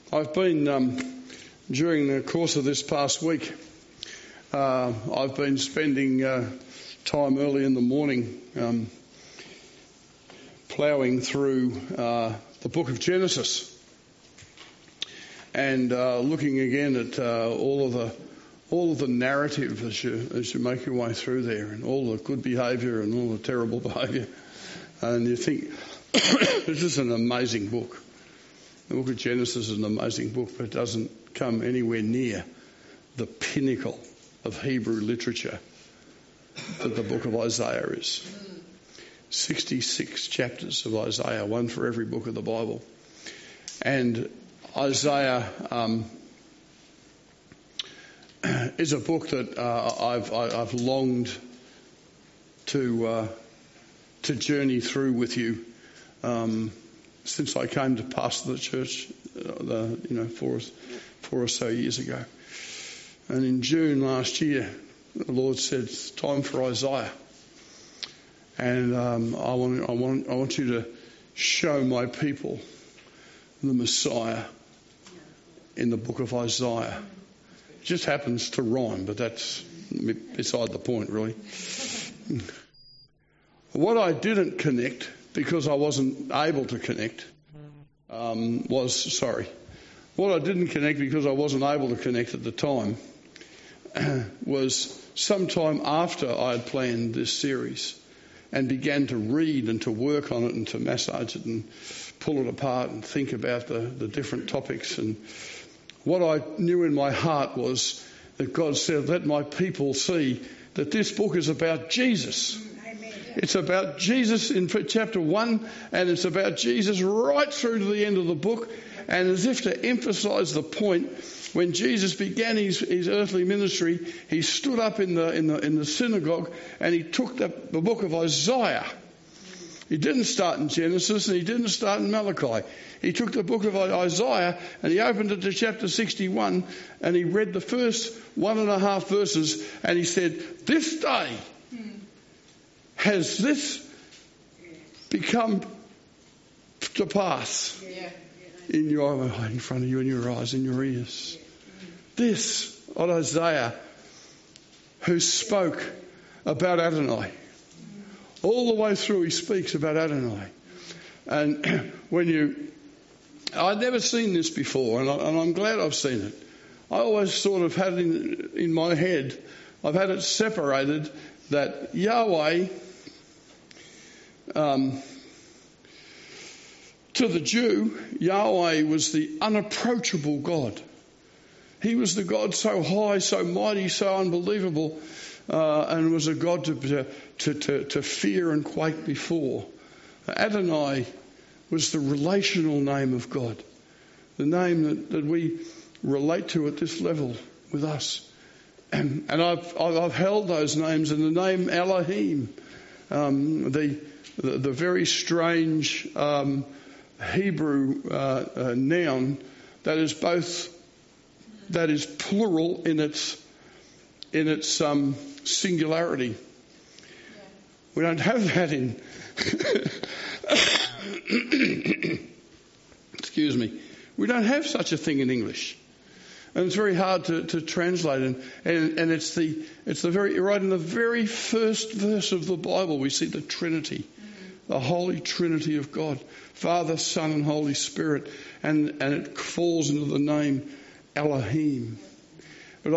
I've been, during the course of this past week, I've been spending time early in the morning ploughing through the book of Genesis and looking again at all of the narrative as you make your way through there, and all the good behaviour and all the terrible behaviour. And you think, this is an amazing book. The book of Genesis is an amazing book, but it doesn't come anywhere near the pinnacle of Hebrew literature that the book of Isaiah is. 66 chapters of Isaiah, one for every book of the Bible. And Isaiah is a book that I've longed to journey through with you since I came to pastor the church, 4 or so years ago. And in June last year, the Lord said, "It's time for Isaiah." And I want you to show my people the Messiah in the book of Isaiah. It just happens to rhyme, but that's beside the point, really. What I didn't connect, because I wasn't able to connect, what I didn't connect because I wasn't able to connect at the time was sometime after I had planned this series and began to read and to work on it and to massage it and pull it apart and think about the different topics. And what I knew in my heart was that God said, "Let my people see that this book is about Jesus." It's about Jesus in chapter 1, and it's about Jesus right through to the end of the book. And as if to emphasise the point, when Jesus began his earthly ministry, he stood up in the synagogue and he took the book of Isaiah. He didn't start in Genesis and he didn't start in Malachi. He took the book of Isaiah and he opened it to chapter 61 and he read the first 1.5 verses and he said, "This day has this become to pass in front of you, in your eyes, in your ears." This, on Isaiah, who spoke about Adonai. All the way through he speaks about Adonai. And I'd never seen this before, and I'm glad I've seen it. I always sort of had it in my head, I've had it separated that Yahweh, to the Jew, Yahweh was the unapproachable God. He was the God so high, so mighty, so unbelievable, and was a God to fear and quake before. Adonai was the relational name of God, the name that we relate to at this level with us. And I've held those names, and the name Elohim, the very strange Hebrew noun that is plural in its singularity. We don't have that in excuse me. We don't have such a thing in English. And it's very hard to translate, and it's the very right in the very first verse of the Bible we see the Trinity, the Holy Trinity of God, Father, Son, and Holy Spirit, and it falls into the name Elohim. But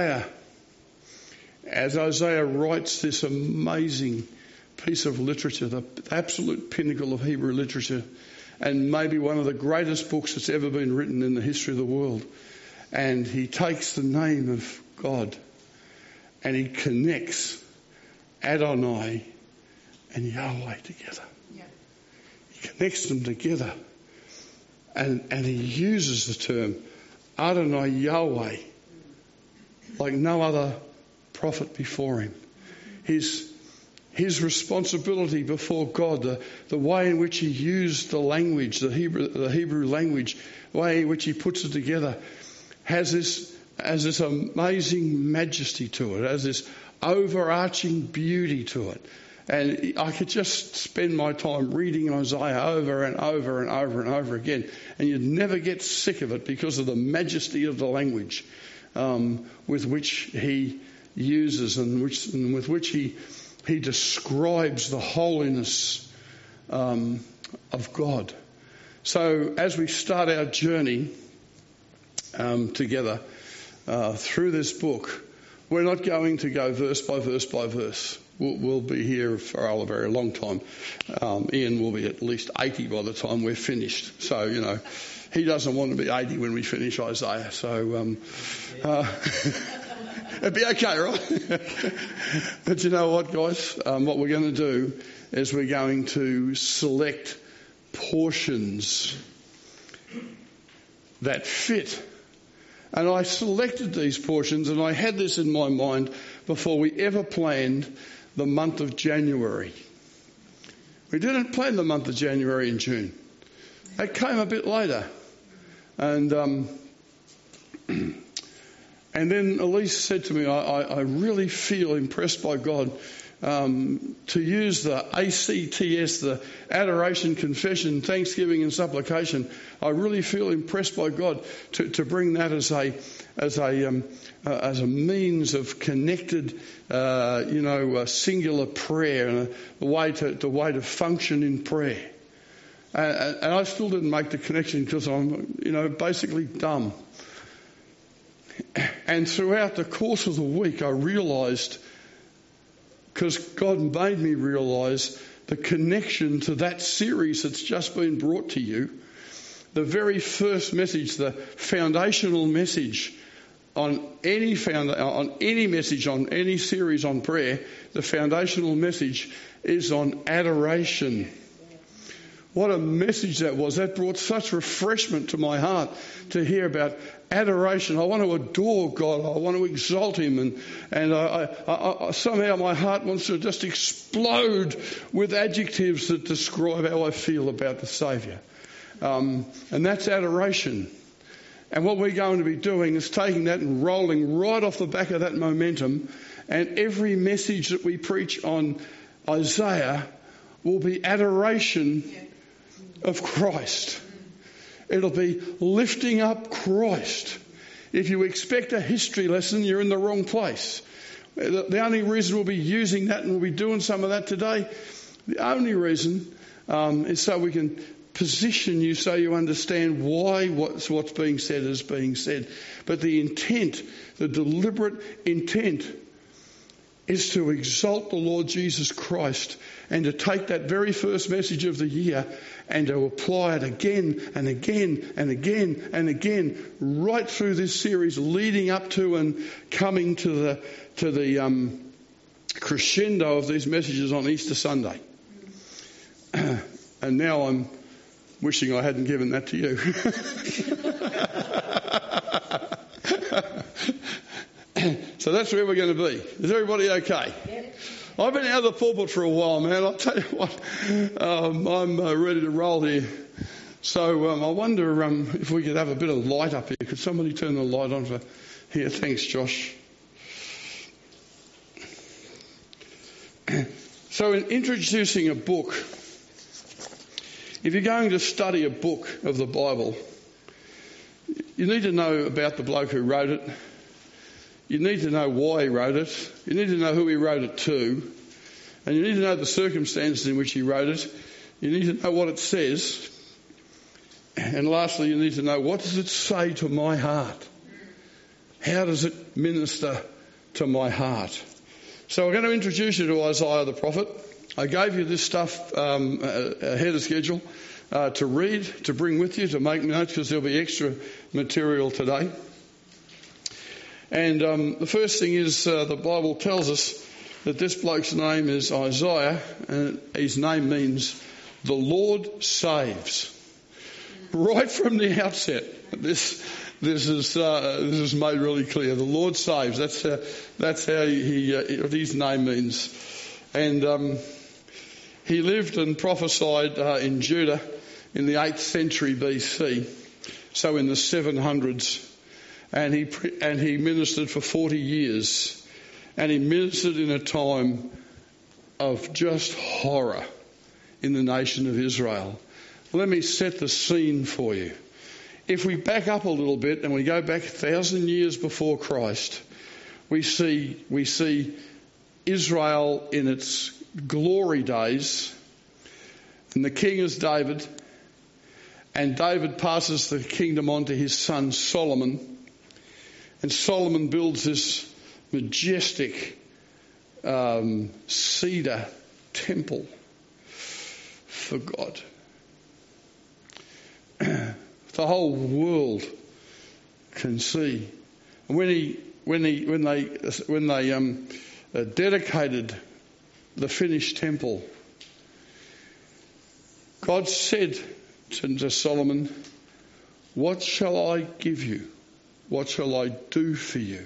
as Isaiah writes this amazing piece of literature, the absolute pinnacle of Hebrew literature, and maybe one of the greatest books that's ever been written in the history of the world. And he takes the name of God and he connects Adonai and Yahweh together. Yeah. He connects them together and he uses the term Adonai Yahweh like no other prophet before him. His responsibility before God, the way in which he used the language, the Hebrew language, the way in which he puts it together, has this amazing majesty to it, has this overarching beauty to it. And I could just spend my time reading Isaiah over and over and over and over again. And you'd never get sick of it because of the majesty of the language with which he uses and with which he describes the holiness of God. So as we start our journey together through this book, we're not going to go verse by verse by verse. We'll be here for a very long time. Ian will be at least 80 by the time we're finished. So, he doesn't want to be 80 when we finish Isaiah. So, it'd be okay, right? But you know what, guys? What we're going to do is we're going to select portions that fit. And I selected these portions, and I had this in my mind before we ever planned the month of January. We didn't plan the month of January and June. That came a bit later. And then Elise said to me, I really feel impressed by God to use the ACTS, the Adoration, Confession, Thanksgiving and Supplication. I really feel impressed by God to bring that as a means of connected, singular prayer and a way to function in prayer. And I still didn't make the connection because I'm, basically dumb. And throughout the course of the week, I realised, because God made me realise the connection to that series that's just been brought to you. The very first message, the foundational message on any message, on any series on prayer, the foundational message is on adoration. What a message that was. That brought such refreshment to my heart to hear about adoration. I want to adore God. I want to exalt him. And I somehow my heart wants to just explode with adjectives that describe how I feel about the Saviour. And that's adoration. And what we're going to be doing is taking that and rolling right off the back of that momentum. And every message that we preach on Isaiah will be adoration of Christ. It'll be lifting up Christ. If you expect a history lesson, you're in the wrong place. The only reason we'll be using that, and we'll be doing some of that today, the only reason is so we can position you so you understand why what's being said is being said. But the intent, the deliberate intent, is to exalt the Lord Jesus Christ and to take that very first message of the year and to apply it again and again and again and again right through this series, leading up to and coming to the crescendo of these messages on Easter Sunday. And now I'm wishing I hadn't given that to you. So that's where we're going to be. Is everybody okay? Yep. I've been out of the pulpit for a while, man. I'll tell you what, I'm ready to roll here. So I wonder if we could have a bit of light up here. Could somebody turn the light on for here? Thanks, Josh. So in introducing a book, if you're going to study a book of the Bible, you need to know about the bloke who wrote it. You need to know why he wrote it. You need to know who he wrote it to. And you need to know the circumstances in which he wrote it. You need to know what it says. And lastly, you need to know, what does it say to my heart? How does it minister to my heart? So we're going to introduce you to Isaiah the prophet. I gave you this stuff ahead of schedule to read, to bring with you, to make notes, because there'll be extra material today. And the first thing is the Bible tells us that this bloke's name is Isaiah, and his name means the Lord saves. Right from the outset, this is made really clear. The Lord saves. That's how what his name means. And he lived and prophesied in Judah in the 8th century BC, so in the 700s. And he ministered for 40 years. And he ministered in a time of just horror in the nation of Israel. Let me set the scene for you. If we back up a little bit and we go back 1,000 years before Christ, we see Israel in its glory days, and the king is David, and David passes the kingdom on to his son Solomon, and Solomon builds this majestic cedar temple for God. The whole world can see. And when they dedicated the finished temple, God said to Solomon, "What shall I give you? What shall I do for you?"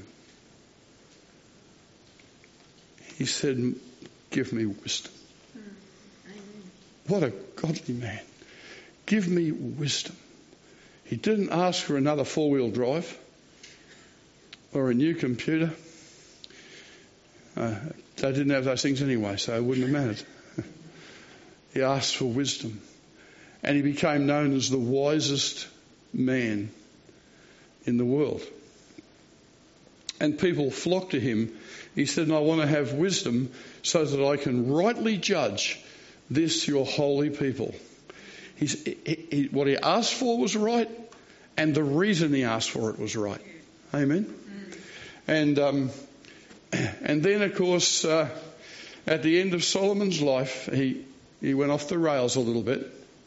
He said, "Give me wisdom." What a godly man. Give me wisdom. He didn't ask for another 4-wheel drive or a new computer. They didn't have those things anyway, so it wouldn't have mattered. He asked for wisdom. And he became known as the wisest man in the world. And people flocked to him. He said, "I want to have wisdom so that I can rightly judge this your holy people." What he asked for was right, and the reason he asked for it was right. Amen. And then, of course, at the end of Solomon's life, he went off the rails a little bit.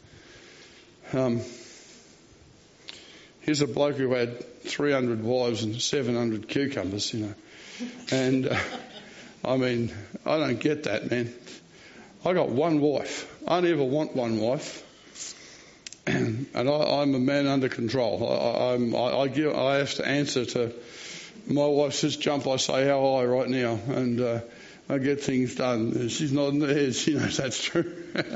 Here's a bloke who had 300 wives and 700 cucumbers, and I mean, I don't get that, man. I got one wife. I never want one wife. And I'm a man under control. I have to answer to my wife says jump, I say how high right now, and I get things done. She's nodding her head. She knows that's true.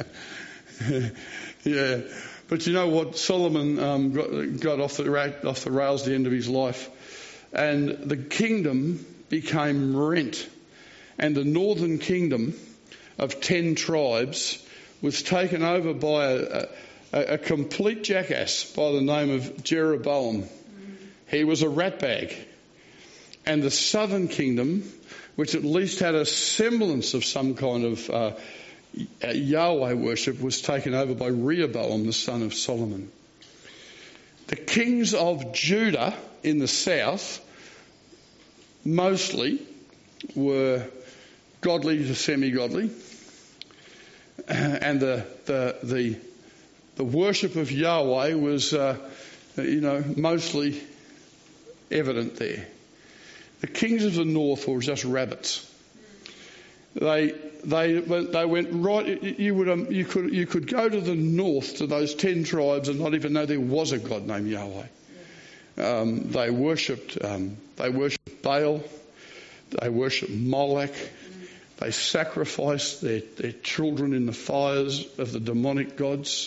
Yeah, but you know what? Solomon got off the rails at the end of his life, and the kingdom became rent, and the northern kingdom of 10 tribes was taken over by a complete jackass by the name of Jeroboam. He was a ratbag. And the southern kingdom, which at least had a semblance of some kind of Yahweh worship, was taken over by Rehoboam, the son of Solomon. The kings of Judah in the south mostly were godly to semi-godly, and the worship of Yahweh was, mostly evident there. The kings of the north were just rabbits. They went right. You could go to the north to those 10 tribes and not even know there was a God named Yahweh. They worshipped Baal. They worshipped Molech. They sacrificed their children in the fires of the demonic gods.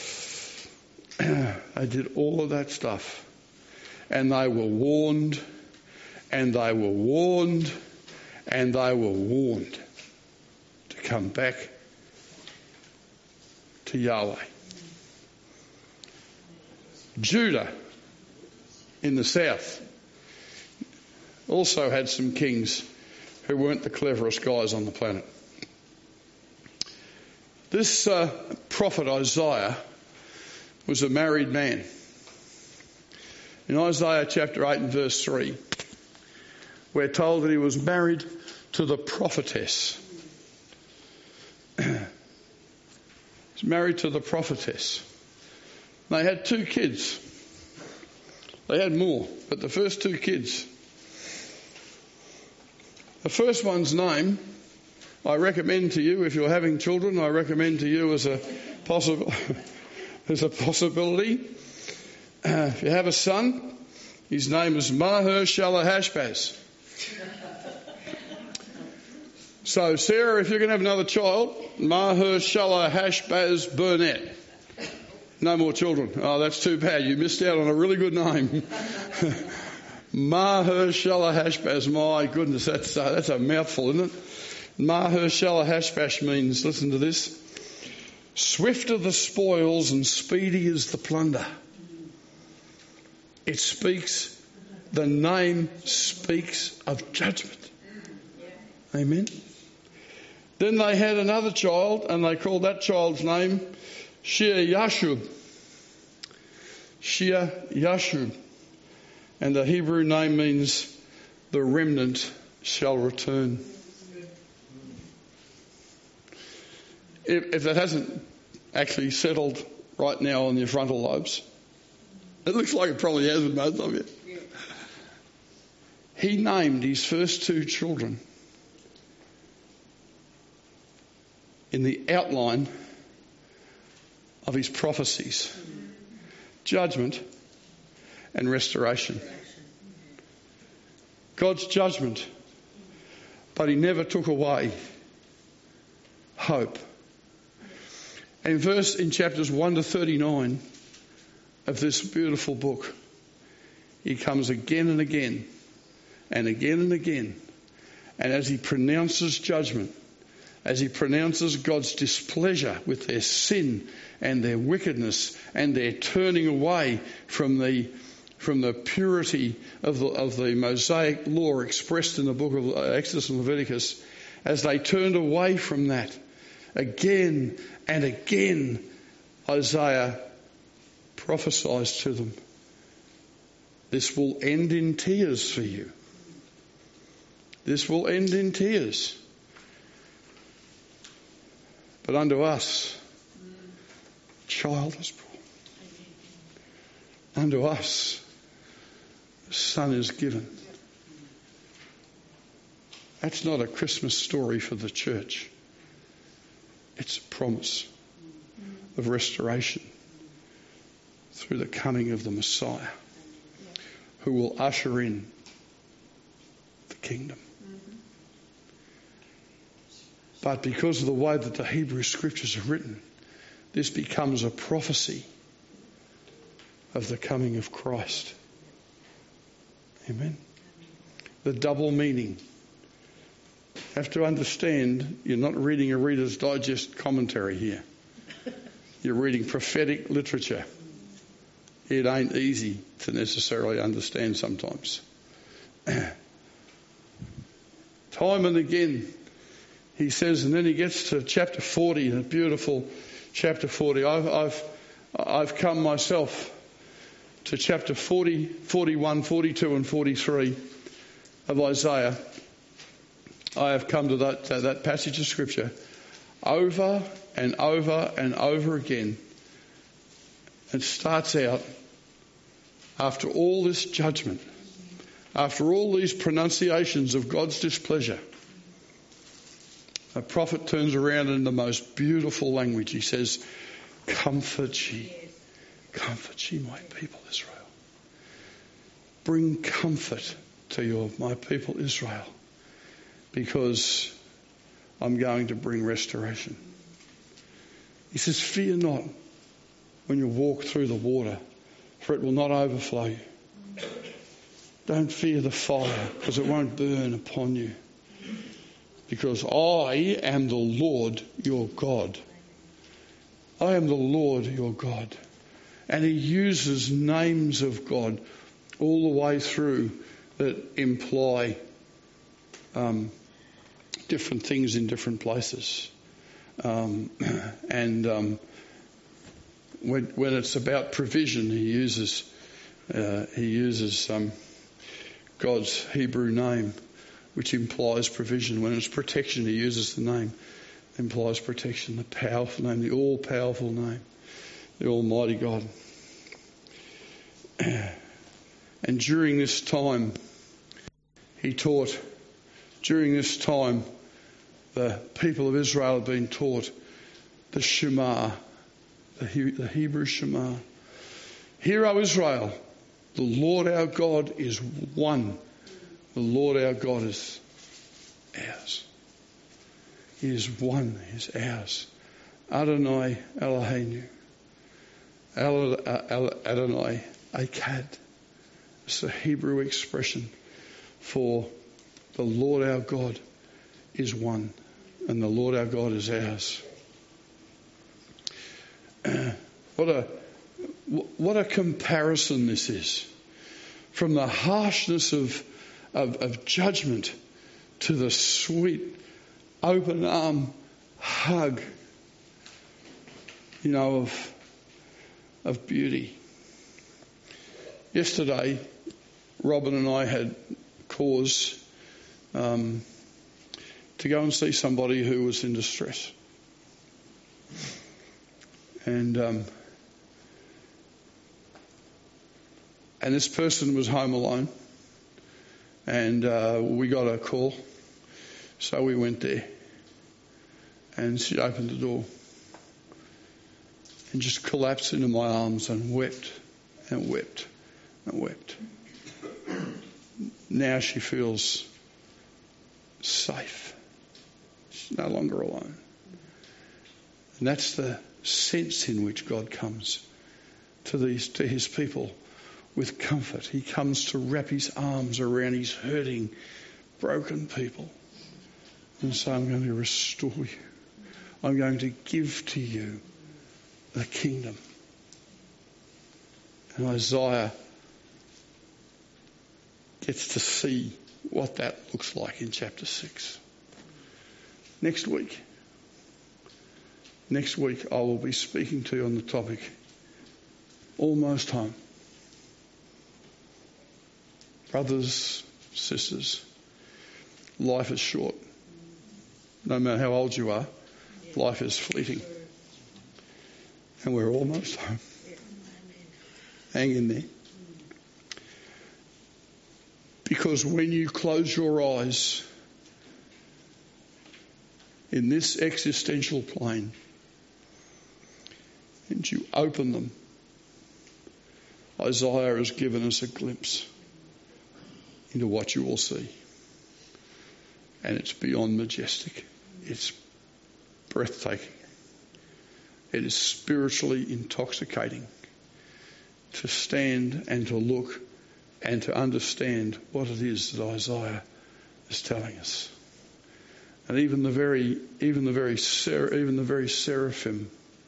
They did all of that stuff, and they were warned. And they were warned, and they were warned to come back to Yahweh. Judah in the south also had some kings who weren't the cleverest guys on the planet. This prophet Isaiah was a married man. In Isaiah chapter 8 and verse 3, we're told that he was married to the prophetess. He's married to the prophetess. They had 2 kids. They had more, but the first 2 kids. The first one's name, I recommend to you, if you're having children, I recommend to you as a possibility. If you have a son, his name is Maher-shalal-hash-baz. So, Sarah, if you're going to have another child, Maher-shalal-hash-baz Burnett. No more children. Oh, that's too bad. You missed out on a really good name. Maher-shalal-hash-baz. My goodness, that's a mouthful, isn't it? Maher-shalal-hash-bash means, listen to this, swift are the spoils and speedy is the plunder. It speaks, the name speaks of judgment. Amen. Then they had another child and they called that child's name Shear-Yashub. Shear-Yashub. And the Hebrew name means the remnant shall return. If it hasn't actually settled right now on your frontal lobes, it looks like it probably has with most of you. He named his first two children in the outline of his prophecies: judgment and restoration. God's judgment, but he never took away hope. And in chapters 1 to 39 of this beautiful book, he comes again and again and again and again. And as he pronounces judgment, as he pronounces God's displeasure with their sin and their wickedness and their turning away from the purity of the Mosaic law expressed in the book of Exodus and Leviticus, as they turned away from that, again and again, Isaiah prophesies to them, this will end in tears for you. This will end in tears. But unto us, a child is born. Unto us, a son is given. That's not a Christmas story for the church. It's a promise of restoration through the coming of the Messiah, who will usher in the kingdom. But because of the way that the Hebrew scriptures are written, this becomes a prophecy of the coming of Christ. Amen. The double meaning. You have to understand, you're not reading a Reader's Digest commentary here. You're reading prophetic literature. It ain't easy to necessarily understand sometimes. Time and again, he says, and then he gets to chapter 40, the beautiful chapter 40. I've come myself to chapter 40, 41, 42 and 43 of Isaiah. I have come to that passage of scripture over and over and over again. It starts out, after all this judgment, after all these pronunciations of God's displeasure, a prophet turns around in the most beautiful language. He says, comfort ye, my people Israel. Bring comfort to my people Israel, because I'm going to bring restoration. He says, fear not when you walk through the water, for it will not overflow you. Don't fear the fire, because it won't burn upon you. Because I am the Lord your God. I am the Lord your God. And he uses names of God all the way through that imply different things in different places. When it's about provision, he uses God's Hebrew name, which implies provision. When it's protection, he uses the name, implies protection, the powerful name, the all-powerful name, the Almighty God. And during this time, he taught, during this time, the people of Israel have been taught the Shema, the Hebrew Shema. Hear, O Israel, the Lord our God is one. The Lord our God is ours. He is one, he is ours. Adonai Eloheinu. Adonai Echad. It's a Hebrew expression for the Lord our God is one. and the Lord our God is ours. What a comparison this is. From the harshness of judgment to the sweet open arm hug, of beauty. Yesterday, Robin and I had cause to go and see somebody who was in distress. And this person was home alone, and we got a call, so we went there, and she opened the door and just collapsed into my arms and wept and wept and wept. Now she feels safe. She's no longer alone. And that's the sense in which God comes to his people with comfort. He comes to wrap his arms around his hurting, broken people and say, I'm going to restore you. I'm going to give to you the kingdom. And Isaiah gets to see what that looks like in chapter 6. Next week I will be speaking to you on the topic, almost home. Brothers, sisters, life is short. No matter how old you are, life is fleeting. And we're almost home. Hang in there. Because when you close your eyes in this existential plane and you open them, Isaiah has given us a glimpse into what you will see. And it's beyond majestic. It's breathtaking. It is spiritually intoxicating to stand and to look and to understand what it is that Isaiah is telling us. And even the very seraphim,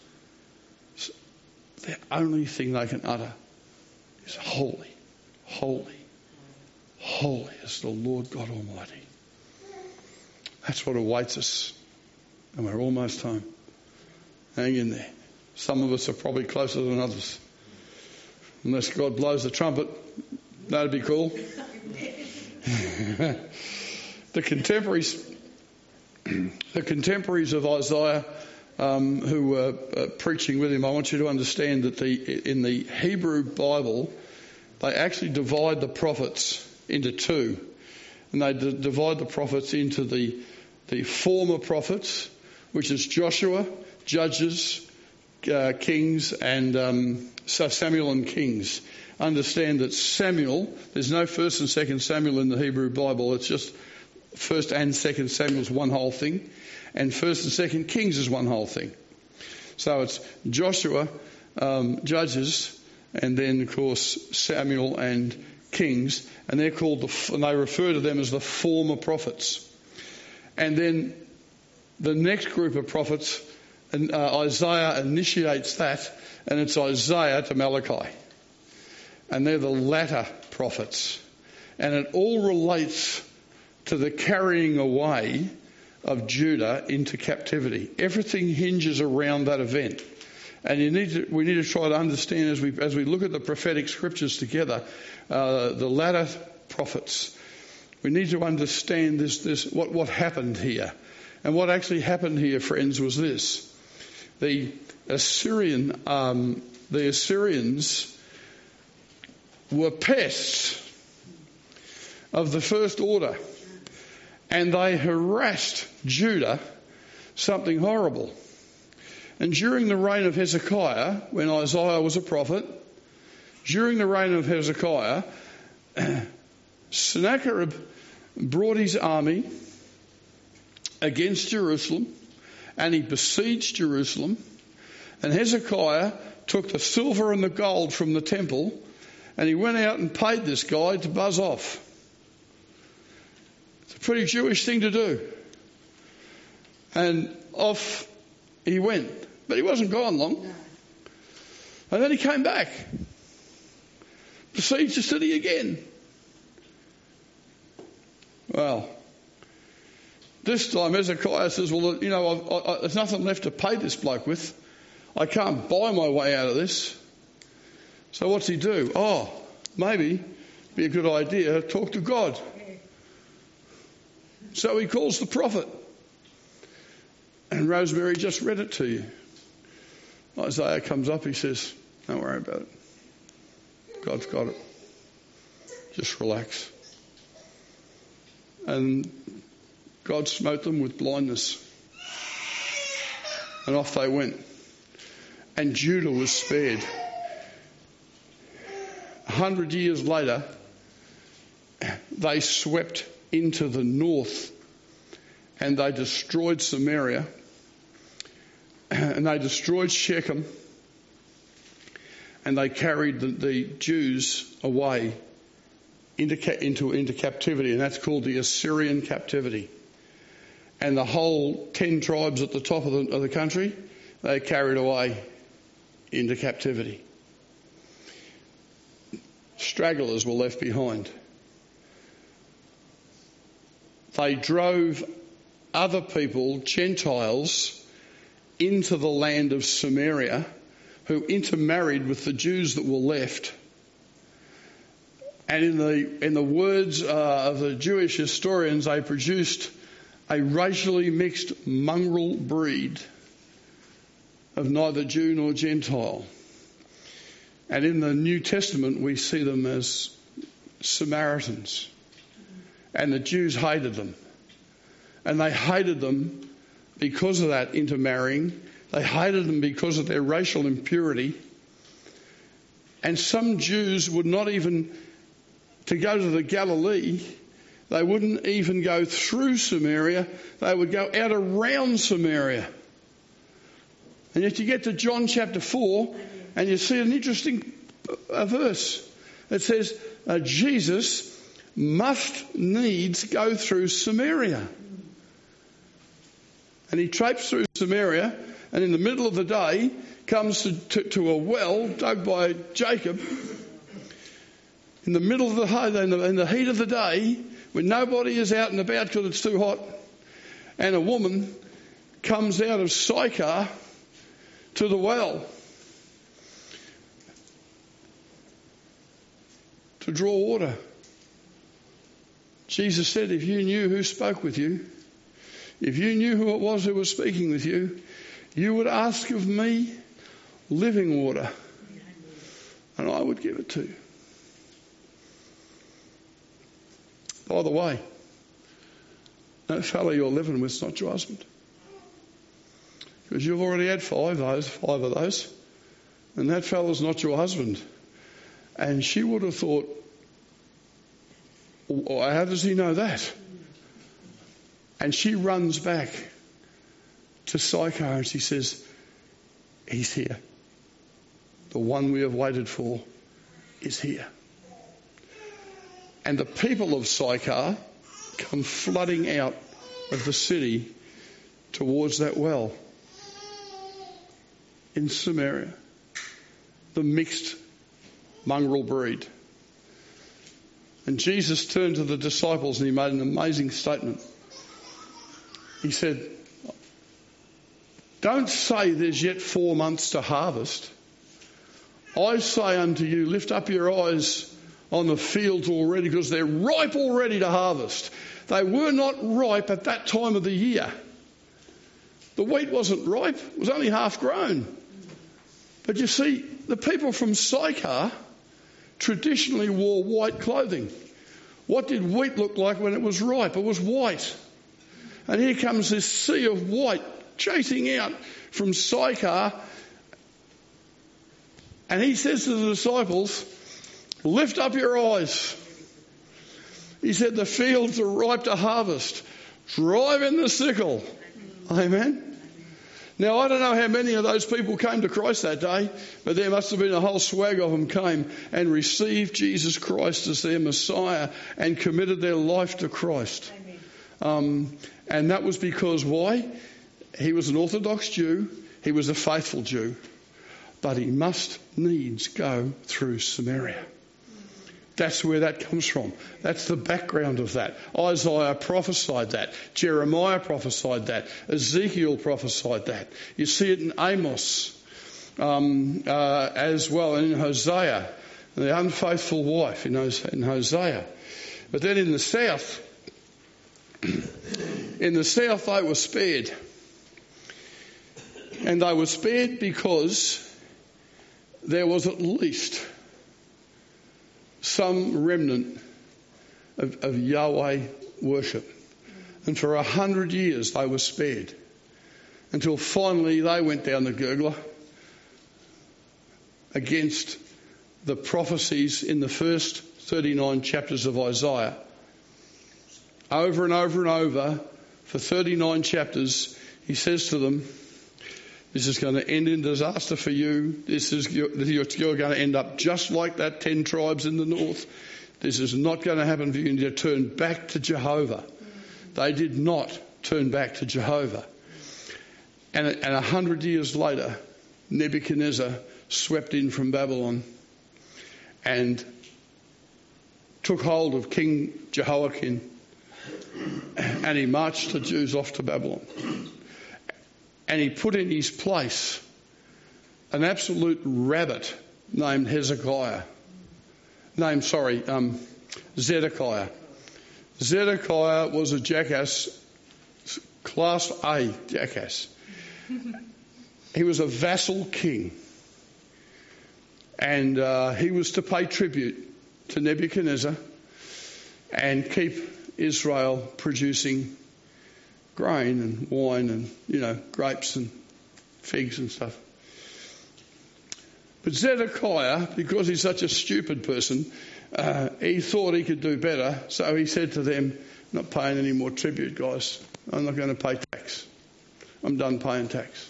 the only thing they can utter is holy, holy, holy is the Lord God Almighty. That's what awaits us. And we're almost home. Hang in there. Some of us are probably closer than others. Unless God blows the trumpet, that'd be cool. The contemporaries of Isaiah who were preaching with him, I want you to understand that in the Hebrew Bible, they actually divide the prophets into two. And they divide the prophets into the former prophets, which is Joshua, Judges, Kings, and Samuel and Kings. Understand that Samuel, there's no 1st and 2nd Samuel in the Hebrew Bible. It's just 1st and 2nd Samuel's one whole thing, and 1st and 2nd Kings is one whole thing. So it's Joshua, Judges, and then of course Samuel and Kings, and they're called and they refer to them as the former prophets. And then the next group of prophets, and Isaiah initiates that, and it's Isaiah to Malachi. And they're the latter prophets. And it all relates to the carrying away of Judah into captivity. Everything hinges around that event. And we need to try to understand as we look at the prophetic scriptures together, the latter prophets. We need to understand what happened here. And what actually happened here, friends, was this. The Assyrians were pests of the first order, and they harassed Judah, something horrible. And during the reign of Hezekiah, when Isaiah was a prophet, during the reign of Hezekiah, Sennacherib brought his army against Jerusalem, and he besieged Jerusalem, and Hezekiah took the silver and the gold from the temple, and he went out and paid this guy to buzz off. It's a pretty Jewish thing to do. And off he went. But he wasn't gone long. No. And then he came back. Besieged the city again. Well, this time Hezekiah says, well, you know, there's nothing left to pay this bloke with. I can't buy my way out of this. So what's he do? Oh, maybe be a good idea, talk to God. So he calls the prophet. And Rosemary just read it to you. Isaiah comes up, he says, don't worry about it. God's got it. Just relax. And God smote them with blindness. And off they went. And Judah was spared. 100 years later, they swept into the north and they destroyed Samaria and they destroyed Shechem and they carried the Jews away into captivity, and that's called the Assyrian captivity. And the whole 10 tribes at the top of the country, they carried away into captivity. Stragglers were left behind. They drove other people, Gentiles, into the land of Samaria, who intermarried with the Jews that were left. And in the words of the Jewish historians, they produced a racially mixed mongrel breed of neither Jew nor Gentile. And in the New Testament, we see them as Samaritans. And the Jews hated them. And they hated them because of that intermarrying. They hated them because of their racial impurity. And some Jews would not even, to go to the Galilee, they wouldn't even go through Samaria. They would go out around Samaria. And yet you get to John chapter 4 and you see an interesting verse. It says, Jesus must needs go through Samaria. And he traipsed through Samaria, and in the middle of the day comes to a well dug by Jacob. In the middle of in the heat of the day, when nobody is out and about because it's too hot, and a woman comes out of Sychar to the well to draw water. Jesus said, if you knew who spoke with you, if you knew who it was who was speaking with you, you would ask of me living water, and I would give it to you. By the way, that fellow you're living with is not your husband. Because you've already had five of those, and that fellow's not your husband. And she would have thought, well, how does he know that? And she runs back to Sychar and she says, he's here. The one we have waited for is here. And the people of Sychar come flooding out of the city towards that well in Samaria, the mixed mongrel breed. And Jesus turned to the disciples and he made an amazing statement. He said, don't say there's yet 4 months to harvest. I say unto you, lift up your eyes on the fields already, because they're ripe already to harvest. They were not ripe at that time of the year. The wheat wasn't ripe, it was only half grown. But you see, the people from Sychar traditionally wore white clothing. What did wheat look like when it was ripe? It was white. And here comes this sea of white chasing out from Sychar. And he says to the disciples, lift up your eyes. He said, the fields are ripe to harvest. Drive in the sickle. Amen. Now, I don't know how many of those people came to Christ that day, but there must have been a whole swag of them came and received Jesus Christ as their Messiah and committed their life to Christ. And that was because why? He was an Orthodox Jew. He was a faithful Jew. But he must needs go through Samaria. That's where that comes from. That's the background of that. Isaiah prophesied that. Jeremiah prophesied that. Ezekiel prophesied that. You see it in Amos as well, and in Hosea, the unfaithful wife in Hosea. But then in the south, they were spared. And they were spared because there was at least some remnant of Yahweh worship. And for 100 years they were spared. Until finally they went down the gurgler against the prophecies in the first 39 chapters of Isaiah. Over and over and over, for 39 chapters, he says to them, this is going to end in disaster for you. You're going to end up just like that 10 tribes in the north. This is not going to happen for you. You need to turn back to Jehovah. They did not turn back to Jehovah. And 100 years later, Nebuchadnezzar swept in from Babylon and took hold of King Jehoiakim, and he marched the Jews off to Babylon. And he put in his place an absolute rabbit named Zedekiah. Zedekiah was a jackass, class A jackass. He was a vassal king. And he was to pay tribute to Nebuchadnezzar and keep Israel producing grain and wine and, grapes and figs and stuff. But Zedekiah, because he's such a stupid person, he thought he could do better. So he said to them, I'm not paying any more tribute, guys. I'm not going to pay tax. I'm done paying tax.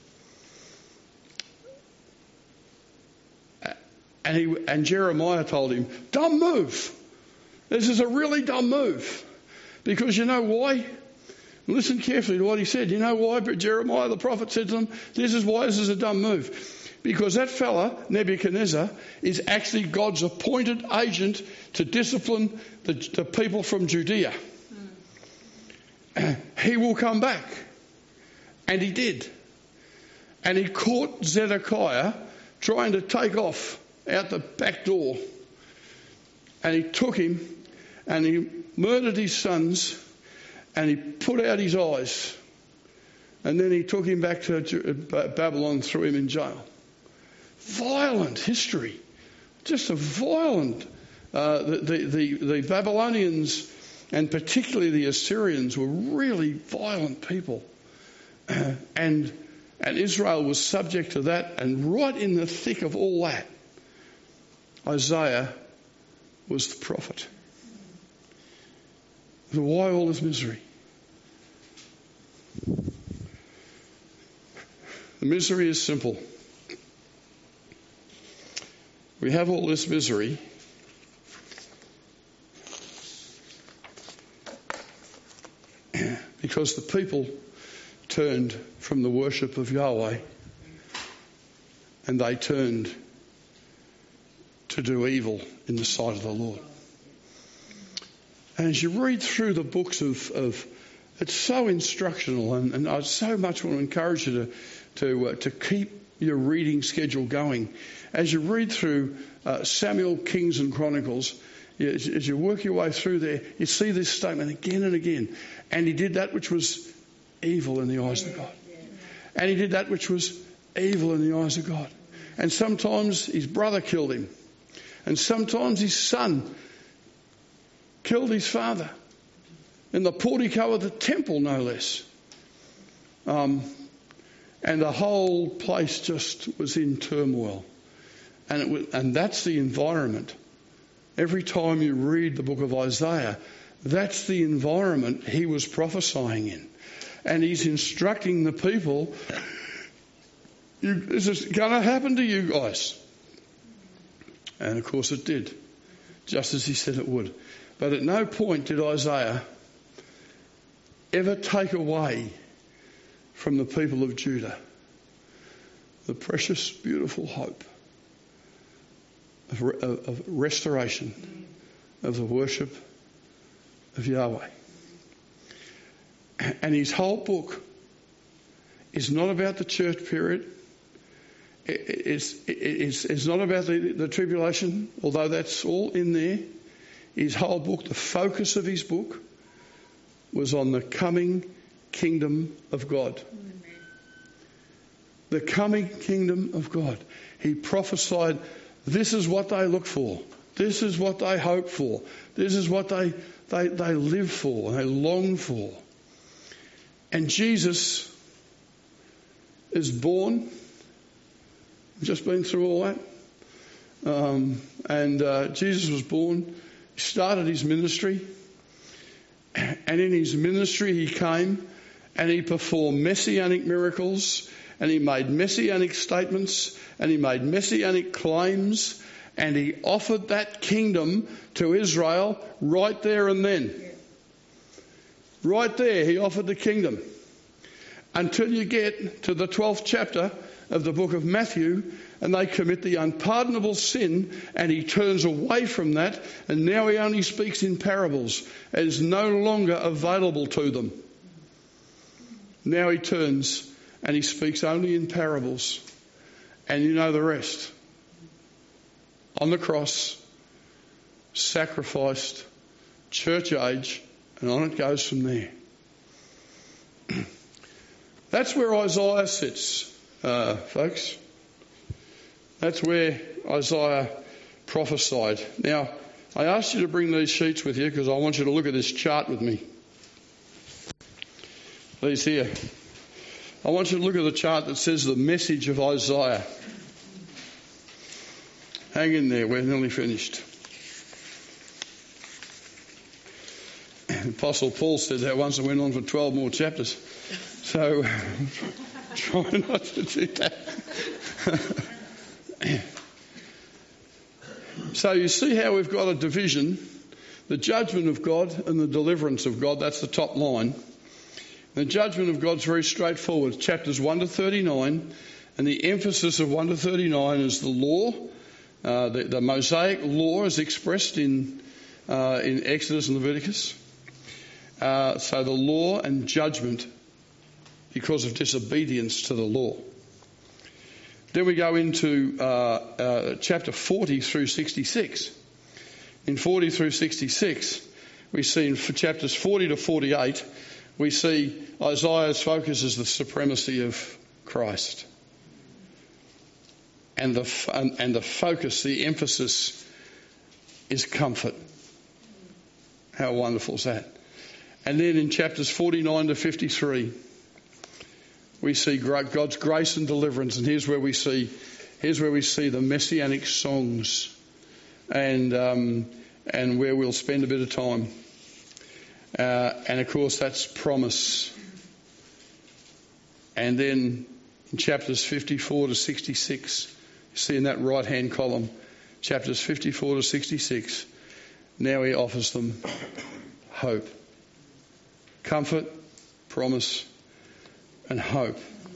And Jeremiah told him, dumb move. This is a really dumb move. Because you know why? Listen carefully to what he said. You know why? But Jeremiah the prophet said to them, this is why this is a dumb move. Because that fella, Nebuchadnezzar, is actually God's appointed agent to discipline the people from Judea. He will come back. And he did. And he caught Zedekiah trying to take off out the back door. And he took him and he murdered his sons and he put out his eyes. And then he took him back to Babylon and threw him in jail. Violent history. Just a violent... The Babylonians and particularly the Assyrians were really violent people. And Israel was subject to that. And right in the thick of all that, Isaiah was the prophet. So why all this misery? The misery is simple. We have all this misery because the people turned from the worship of Yahweh and they turned to do evil in the sight of the Lord. And as you read through the books of it's so instructional, and I so much want to encourage you to keep your reading schedule going. As you read through Samuel, Kings and Chronicles, as you work your way through there, you see this statement again and again. And he did that which was evil in the eyes of God. And he did that which was evil in the eyes of God. And sometimes his brother killed him. And sometimes his son killed his father in the portico of the temple, no less. And the whole place just was in turmoil. And that's the environment. Every time you read the book of Isaiah, that's the environment he was prophesying in. And he's instructing the people, this is going to happen to you guys. And of course it did, just as he said it would. But at no point did Isaiah ever take away from the people of Judah. The precious, beautiful hope of restoration of the worship of Yahweh. And his whole book is not about the church period. It's not about the tribulation, although that's all in there. His whole book, the focus of his book, was on the coming kingdom of God. The coming kingdom of God. He prophesied, this is what they look for. This is what they hope for. This is what they live for, they long for. And Jesus is born. We've just been through all that. Jesus was born. He started his ministry. And in his ministry he came and he performed messianic miracles, and he made messianic statements, and he made messianic claims, and he offered that kingdom to Israel right there and then. Right there he offered the kingdom. Until you get to the 12th chapter of the book of Matthew, and they commit the unpardonable sin, and he turns away from that, and now he only speaks in parables. It is no longer available to them. Now he turns and he speaks only in parables. And you know the rest. On the cross, sacrificed, church age, and on it goes from there. That's where Isaiah sits, folks. That's where Isaiah prophesied. Now, I asked you to bring these sheets with you because I want you to look at this chart with me. These here. I want you to look at the chart that says the message of Isaiah. Hang in there, we're nearly finished. Apostle Paul said that once, and went on for 12 more chapters. So try not to do that. So you see how we've got a division. The judgment of God and the deliverance of God, that's the top line. The judgment of God's very straightforward. Chapters 1 to 39, and the emphasis of 1 to 39 is the law. The Mosaic law is expressed in Exodus and Leviticus. So the law and judgment because of disobedience to the law. Then we go into chapter 40 through 66. In 40 through 66, we see in chapters 40 to 48, we see Isaiah's focus is the supremacy of Christ. And the focus, the emphasis is comfort. How wonderful is that? And then in chapters 49 to 53, we see God's grace and deliverance, and here's where we see the messianic songs, and where we'll spend a bit of time. And of course that's promise. And then in chapters 54 to 66, you see in that right hand column, chapters 54 to 66, now he offers them hope. Comfort, promise, and hope.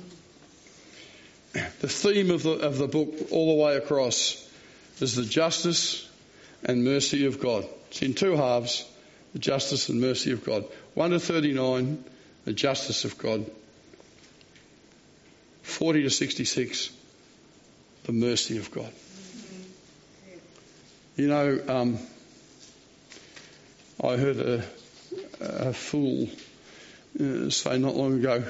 The theme of the book all the way across is the justice and mercy of God. It's in two halves, the justice and mercy of God. 1 to 39, the justice of God. 40 to 66, the mercy of God. You know, I heard a fool say not long ago,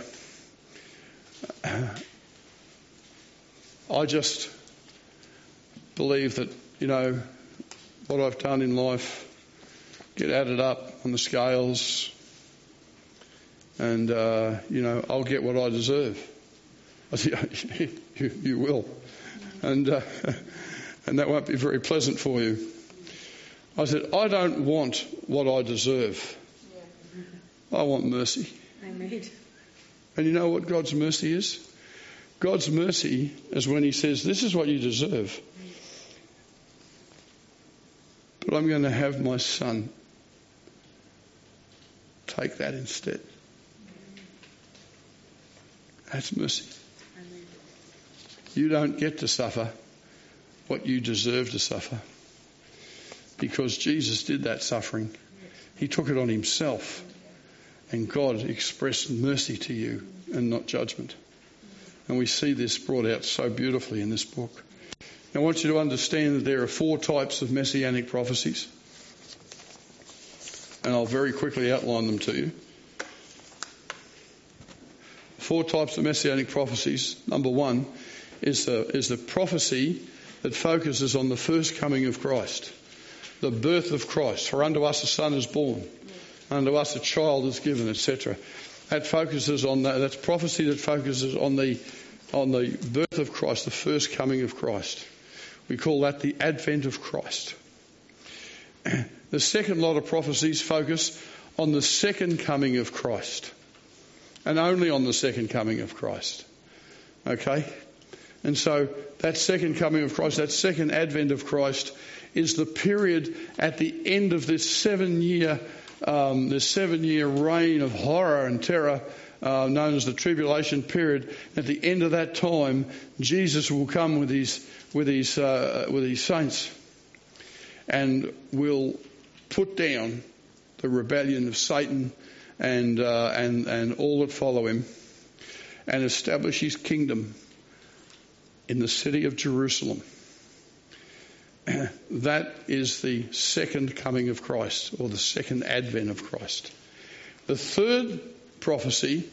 I just believe that, you know, what I've done in life, get added up on the scales, and, you know, I'll get what I deserve. I said, you will. And that won't be very pleasant for you. I said, I don't want what I deserve. I want mercy. Amen. And you know what God's mercy is? God's mercy is when he says, this is what you deserve, but I'm going to have my son take that instead. That's mercy. You don't get to suffer what you deserve to suffer, because Jesus did that suffering. He took it on himself, and God expressed mercy to you and not judgment. And we see this brought out so beautifully in this book. Now, I want you to understand that there are 4 types of messianic prophecies, and I'll very quickly outline them to you. 4 types of messianic prophecies. Number 1 is the prophecy that focuses on the first coming of Christ, the birth of Christ. For unto us a son is born, unto us a child is given, etc. That focuses on that. That's prophecy that focuses on the birth of Christ, the first coming of Christ. We call that the advent of Christ. The second lot of prophecies focus on the second coming of Christ, and only on the second coming of Christ. Okay? And so that second coming of Christ, that second advent of Christ, is the period at the end of this 7-year reign of horror and terror, known as the tribulation period. At the end of that time, Jesus will come with his saints, and will put down the rebellion of Satan and all that follow him, and establish his kingdom in the city of Jerusalem. That is the second coming of Christ, or the second advent of Christ. The third prophecy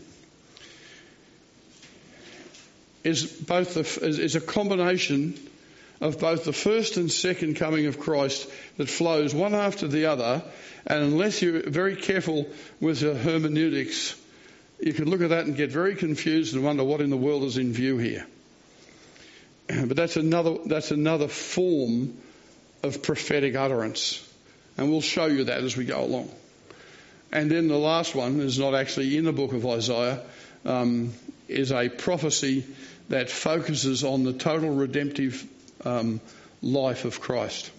is a combination of both the first and second coming of Christ that flows one after the other, and unless you're very careful with your hermeneutics, you can look at that and get very confused and wonder what in the world is in view here. But that's another form of prophetic utterance, and we'll show you that as we go along. And then the last one is not actually in the book of Isaiah, is a prophecy that focuses on the total redemptive life of Christ.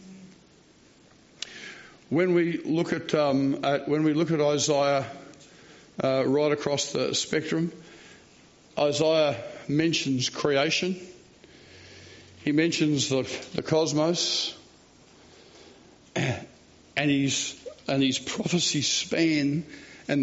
When we look at Isaiah right across the spectrum, Isaiah mentions creation. He mentions the cosmos, and his prophecies span to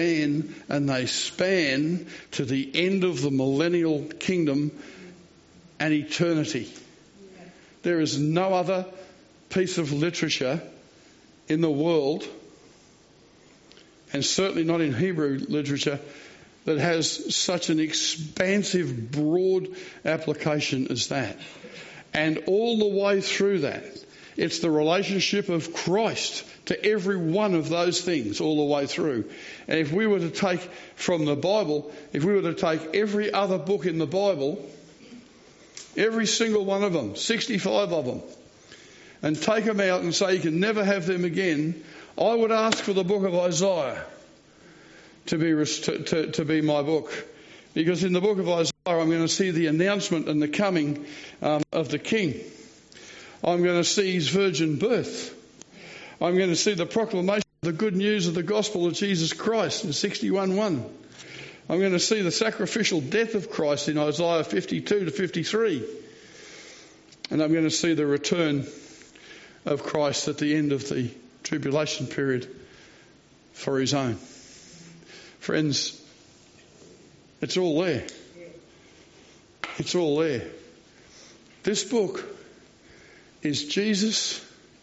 the end of the millennial kingdom and eternity. There is no other piece of literature in the world, and certainly not in Hebrew literature, that has such an expansive, broad application as that. And all the way through that, it's the relationship of Christ to every one of those things all the way through. And if we were to take from the Bible, if we were to take every other book in the Bible, every single one of them, 65 of them, and take them out and say you can never have them again, I would ask for the book of Isaiah to be my book. Because in the book of Isaiah, I'm going to see the announcement and the coming of the King. I'm going to see his virgin birth. I'm going to see the proclamation of the good news of the gospel of Jesus Christ in 61:1. I'm going to see the sacrificial death of Christ in Isaiah 52 to 53. And I'm going to see the return of Christ at the end of the tribulation period for his own. Friends, it's all there. It's all there. This book is Jesus,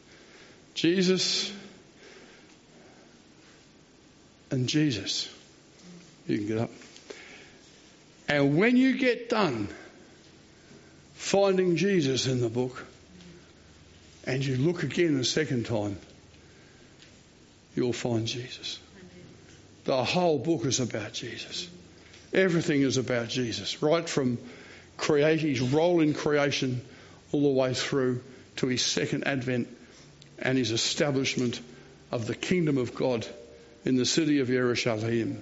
and Jesus. You can get up. And when you get done finding Jesus in the book, and you look again the second time, you'll find Jesus. The whole book is about Jesus. Everything is about Jesus, right from his role in creation all the way through to his second advent and his establishment of the kingdom of God in the city of Jerusalem.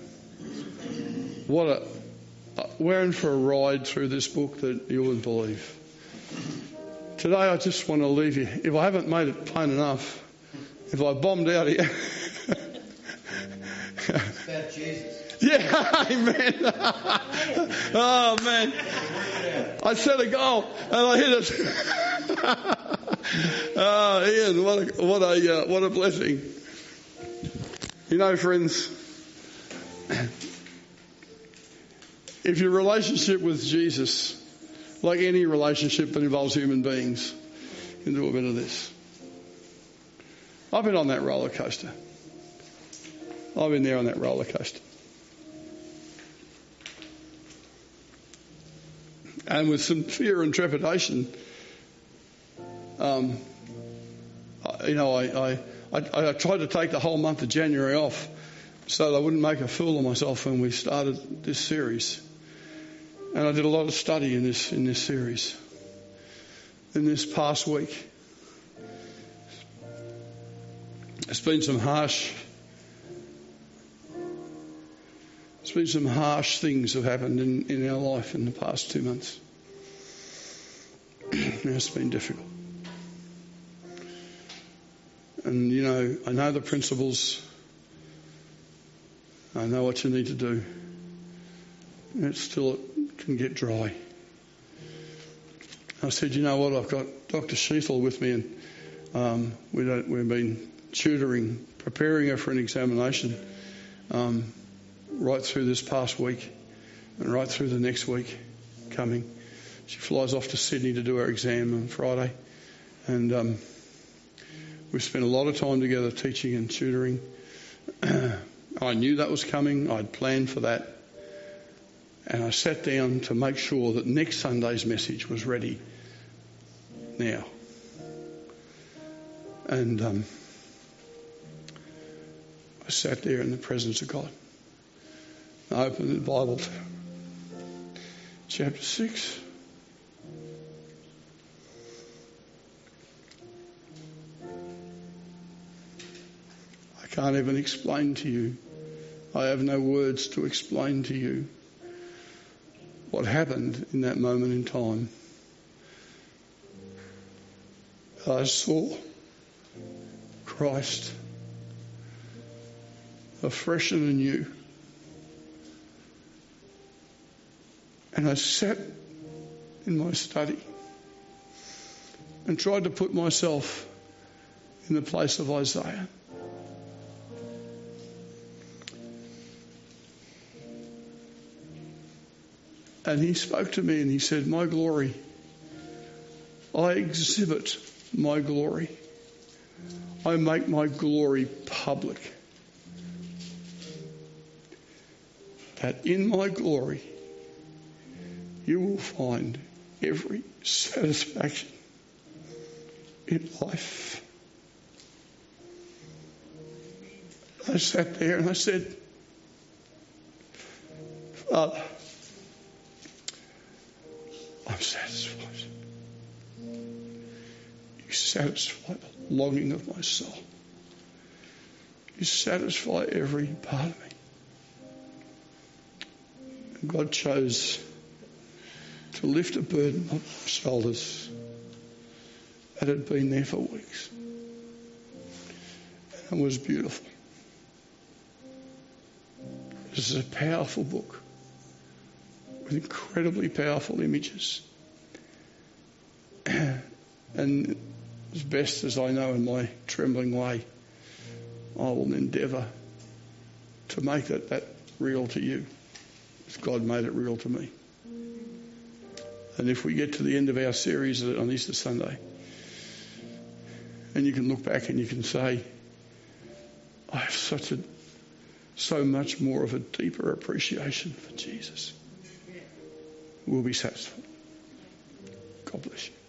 We're in for a ride through this book that you wouldn't believe. Today I just want to leave you, if I haven't made it plain enough, if I bombed out here, About Jesus. Yeah, amen. Oh, man. I set a goal and I hit it. Oh, Ian, what a blessing. You know, friends, if your relationship with Jesus, like any relationship that involves human beings, you can do a bit of this. I've been on that roller coaster. I've been there on that roller coaster. And with some fear and trepidation, I tried to take the whole month of January off so that I wouldn't make a fool of myself when we started this series. And I did a lot of study in this series. In this past week, there's been some harsh things have happened in our life in the past 2 months. It's been difficult. And, you know, I know the principles. I know what you need to do. And it can get dry. I said, you know what, I've got Dr. Sheethel with me, and we've been tutoring, preparing her for an examination right through this past week and right through the next week coming. She flies off to Sydney to do her exam on Friday, and we've spent a lot of time together teaching and tutoring. I knew that was coming. I'd planned for that. And I sat down to make sure that next Sunday's message was ready now. And I sat there in the presence of God. I opened the Bible to chapter 6. I can't even explain to you. I have no words to explain to you what happened in that moment in time. I saw Christ afresh and anew. And I sat in my study and tried to put myself in the place of Isaiah. And he spoke to me and he said, my glory, I exhibit my glory. I make my glory public. That in my glory, you will find every satisfaction in life. I sat there and I said, Father, I'm satisfied. You satisfy the longing of my soul. You satisfy every part of me. And God chose to lift a burden off my shoulders that had been there for weeks. And it was beautiful. This is a powerful book with incredibly powerful images. And as best as I know in my trembling way, I will endeavour to make that real to you, as God made it real to me. And if we get to the end of our series on Easter Sunday, and you can look back and you can say, I have so much more of a deeper appreciation for Jesus, we'll be satisfied. God bless you.